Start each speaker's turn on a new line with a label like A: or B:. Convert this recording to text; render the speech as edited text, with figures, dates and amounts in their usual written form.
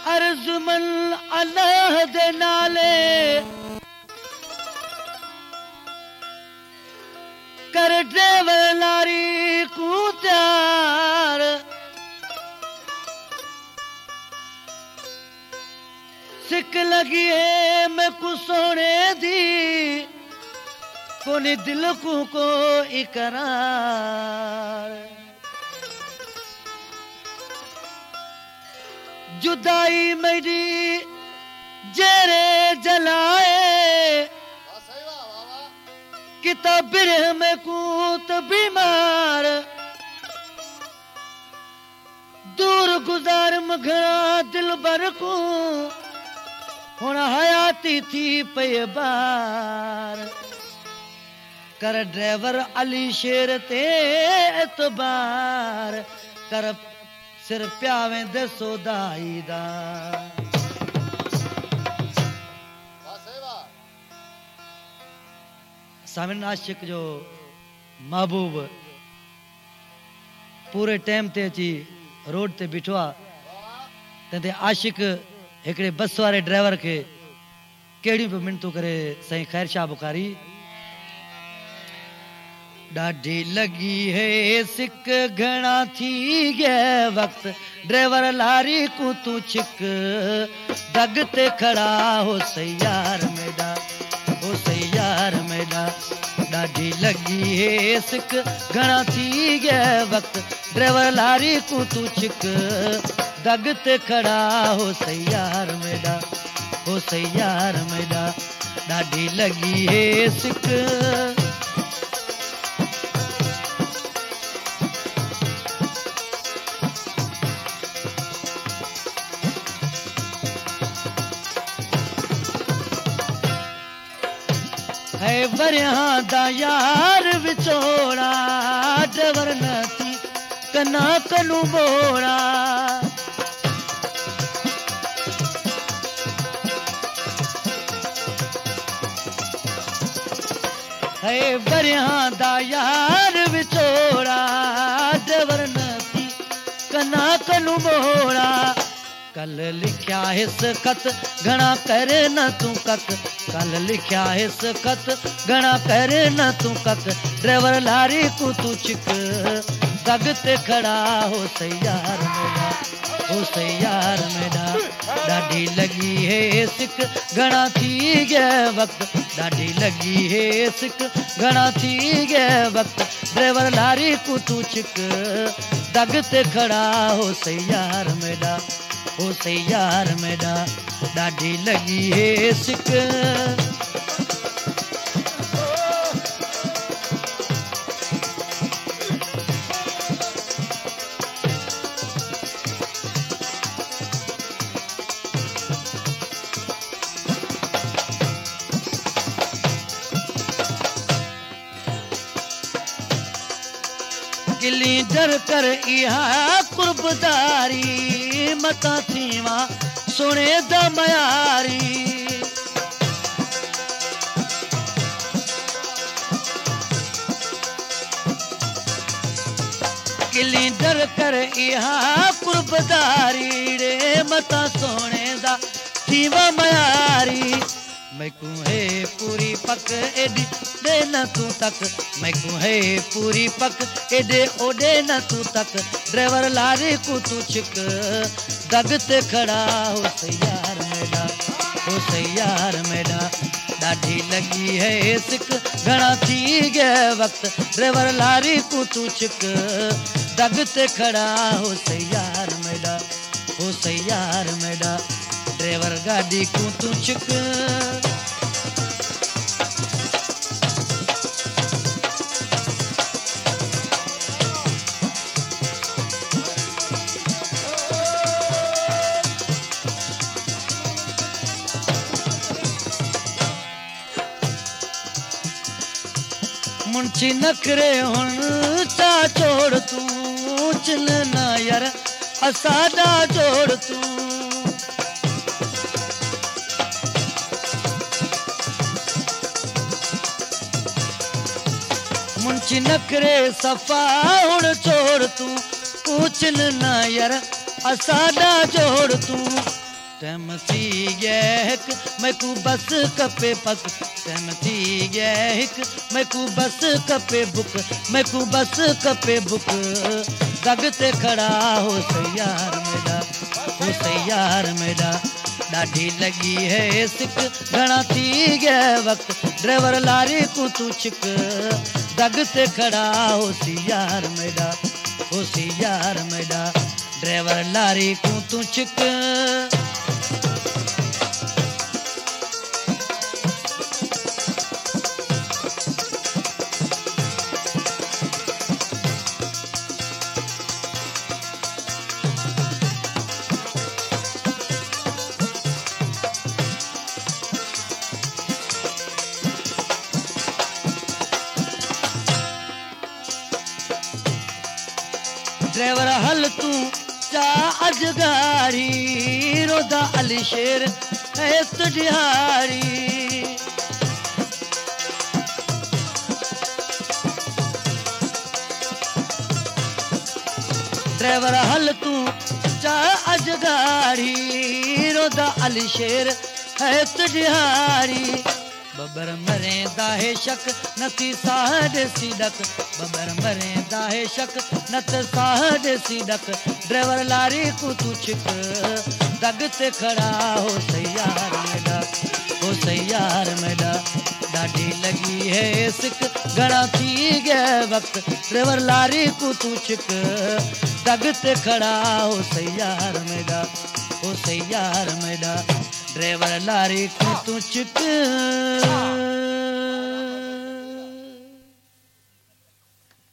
A: अर्जुमन अल्लाह दे नाले कर ड्राइवर लारी को त्यार सिक लगी है मैं को सोने दी कोनी दिल को इकरार जुदाई मेरी जेरे जलाए किताब में कूत बीमार दूर गुजार मघना दिल भर को हुण हयाती थी पे बार कर ड्राइवर अली शेर ते एतबार कर सिर प्यावे दे सोदाई दा सामिन आशिक जो महबूब पूरे टाइम ते अची रोड ते बिठो आ ते आशिक एकड़े बस वाले ड्राइवर के केड़ी भी मिनतू करे सही खैर शाह बुखारी डाढ़ी लगी है सिक घना थी गए वक्त ड्राइवर लारी को तू छिक दग ते खड़ा हो सैयार मेरा हो सैयार मेरा डाढ़ी लगी है सिक घना थी गए वक्त ड्राइवर लारी को तू छिक दग ते खड़ा हो सैयार मेरा हो सैयार मेरा डाढ़ी लगी है सिक है वरियां दा यार विछोड़ा ड्राइवर नथी कना कनू बोड़ा है वरियां दा यार विछोड़ा ड्राइवर नथी कना कनू बोड़ा कल लिखया हिस खत घना कर न तू कक कल लिखया हिस खत घना कर न तू कक ड्राइवर लारी को तू चिक दग ते खड़ा हो सैयार मेरा हो सैयार मेरा डाढ़ी लगी है सिक घना थी गए वक्त डाढ़ी लगी है सिक घना थी गए वक्त ड्राइवर लारी को तू चिक दग ते खड़ा हो सैयार मेरा हो सैयार मेरा डाढ़ी लगी है सिक गिली डर कर इहा कुर्बदारी मता थीवा सुने द मयारी गिली डर कर इहा कुर्बदारी रे मता सोने दा थीवा मयारी मैं को है पूरी पक एडी दे न तू तक मैं को है पूरी पक एडे ओडे न तू तक ड्राइवर लारी को तू छिक दग ते खड़ा हो सैयार मेरा हो सैयार मेरा डाढ़ी लगी है सिक घना थी गए वक्त ड्राइवर लारी को तू छिक दग ते खड़ा हो सैयार मेरा हो सैयार मेरा ड्राइवर गाड़ी को तू छिक मुंशी नखरे हुन चा छोड़ तू चिन ना यार असादा जोड़ तू मुंशी नखरे सफा हुन छोड़ तू चिन ना यार असादा जोड़ तू टाइम थी गया हिक मैकू बस कपे पक टाइम थी गया हिक मैकू बस कपे बुक मैकू बस कपे बुक दग ते खड़ा हो सयार मेरा ॾाढी लगी है सिक घणा थी गया वक्त ड्राइवर लारी को तू छिक दग ते खड़ा हो सियार मेरा ड्राइवर लारी को तू छिक ड्राइवर हल तू चा अजगारी रोदा अली शेर है तुझारी ड्राइवर हल तू चा अजगारी रोदा अली शेर है तुझारी बबर मरे दाहे शक नती साहड सीडक बबर मरे दाहे शक नत साहड सीडक ड्राइवर लारी को तू छिक दग ते खड़ा हो सयार मेरा ॾाढी लगी है सिक घणा थी गया वक्त ड्राइवर लारी को तू छिक दग ते खड़ा हो सयार मेरा ड्राइवर लारी को तू छिक